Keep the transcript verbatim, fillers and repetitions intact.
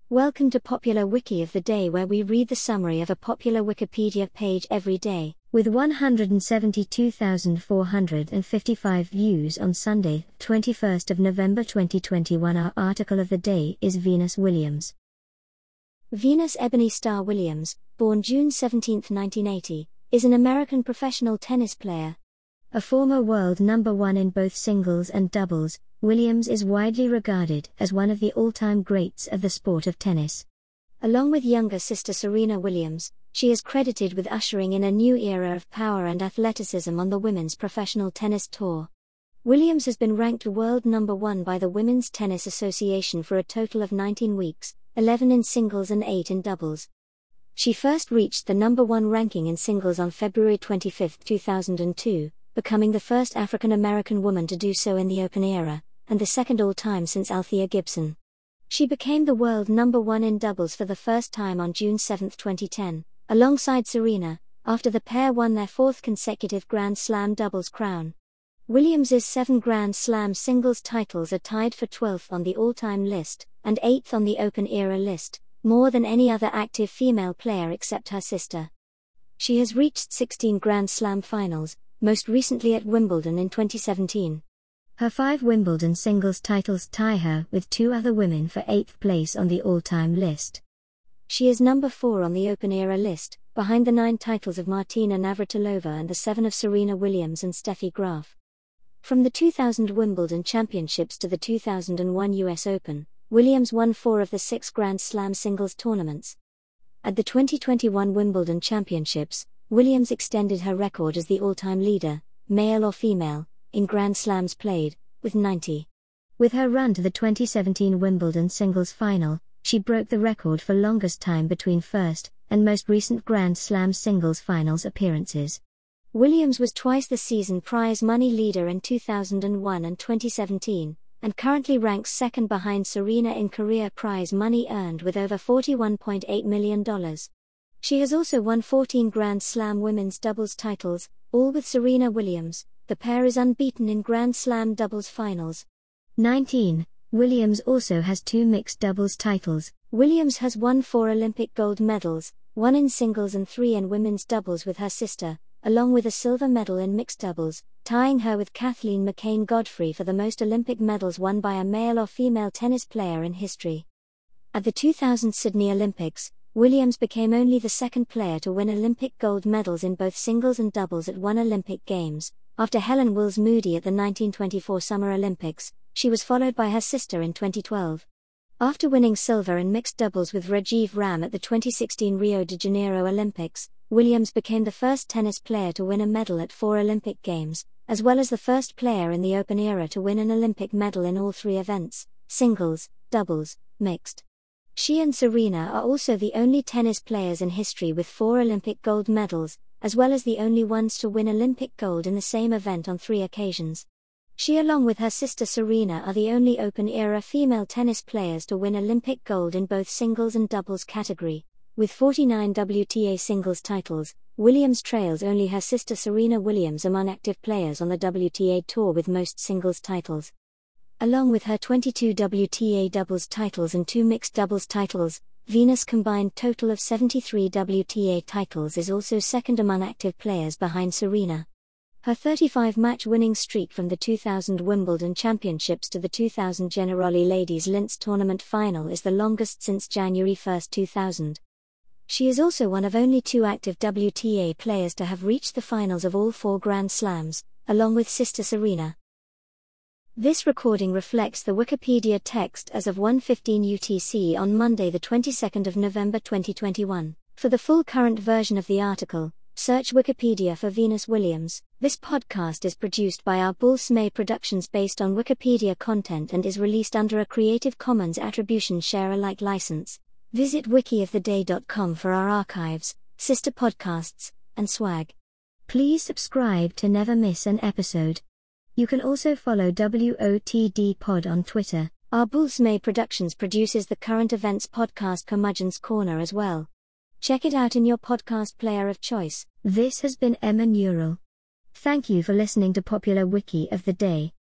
Welcome to Popular Wiki of the Day, where we read the summary of a popular Wikipedia page every day. With one hundred seventy-two thousand four hundred fifty-five views on Sunday, twenty-first of November twenty twenty-one, our article of the day is Venus Williams. Venus Ebony Starr Williams, born June seventeenth nineteen eighty, is an American professional tennis player. A former world number one in both singles and doubles, Williams is widely regarded as one of the all-time greats of the sport of tennis. Along with younger sister Serena Williams, she is credited with ushering in a new era of power and athleticism on the women's professional tennis tour. Williams has been ranked world number one by the Women's Tennis Association for a total of nineteen weeks, eleven in singles and eight in doubles. She first reached the number one ranking in singles on February twenty-fifth two thousand two, becoming the first African-American woman to do so in the Open era, and the second all-time since Althea Gibson. She became the world number one in doubles for the first time on June seventh twenty ten, alongside Serena, after the pair won their fourth consecutive Grand Slam doubles crown. Williams's seven Grand Slam singles titles are tied for twelfth on the all-time list, and eighth on the Open era list, more than any other active female player except her sister. She has reached sixteen Grand Slam finals, most recently at Wimbledon in twenty seventeen. Her five Wimbledon singles titles tie her with two other women for eighth place on the all-time list. She is number four on the Open era list, behind the nine titles of Martina Navratilova and the seven of Serena Williams and Steffi Graf. From the two thousand Wimbledon Championships to the two thousand one U S Open, Williams won four of the six Grand Slam singles tournaments. At the twenty twenty-one Wimbledon Championships, Williams extended her record as the all-time leader, male or female, in Grand Slams played, with ninety. With her run to the twenty seventeen Wimbledon singles final, she broke the record for longest time between first and most recent Grand Slam singles finals appearances. Williams was twice the season prize money leader in two thousand one and twenty seventeen, and currently ranks second behind Serena in career prize money earned with over forty-one point eight million dollars. She has also won fourteen Grand Slam women's doubles titles, all with Serena Williams. The pair is unbeaten in Grand Slam doubles finals. nineteen. Williams also has two mixed doubles titles. Williams has won four Olympic gold medals, one in singles and three in women's doubles with her sister, along with a silver medal in mixed doubles, tying her with Kathleen McCain Godfrey for the most Olympic medals won by a male or female tennis player in history. At the two thousand Sydney Olympics, Williams became only the second player to win Olympic gold medals in both singles and doubles at one Olympic Games. After Helen Wills Moody at the nineteen twenty-four Summer Olympics, she was followed by her sister in twenty twelve. After winning silver in mixed doubles with Rajiv Ram at the twenty sixteen Rio de Janeiro Olympics, Williams became the first tennis player to win a medal at four Olympic Games, as well as the first player in the Open era to win an Olympic medal in all three events, singles, doubles, mixed. She and Serena are also the only tennis players in history with four Olympic gold medals, as well as the only ones to win Olympic gold in the same event on three occasions. She along with her sister Serena are the only Open-era female tennis players to win Olympic gold in both singles and doubles category. With forty-nine W T A singles titles, Williams trails only her sister Serena Williams among active players on the W T A Tour with most singles titles. Along with her twenty-two W T A doubles titles and two mixed doubles titles, Venus' combined total of seventy-three W T A titles is also second among active players behind Serena. Her thirty-five match winning streak from the two thousand Wimbledon Championships to the two thousand Generali Ladies Linz Tournament final is the longest since January first two thousand. She is also one of only two active W T A players to have reached the finals of all four Grand Slams, along with sister Serena. This recording reflects the Wikipedia text as of one fifteen U T C on Monday the twenty-second of November twenty twenty-one. For the full current version of the article, search Wikipedia for Venus Williams. This podcast is produced by Arbul Smay Productions based on Wikipedia content and is released under a Creative Commons Attribution Share Alike license. Visit wiki of the day dot com for our archives, sister podcasts, and swag. Please subscribe to never miss an episode. You can also follow W O T D Pod on Twitter. Arbul Smay Productions produces the current events podcast Curmudgeon's Corner as well. Check it out in your podcast player of choice. This has been Emma Neural. Thank you for listening to Popular Wiki of the Day.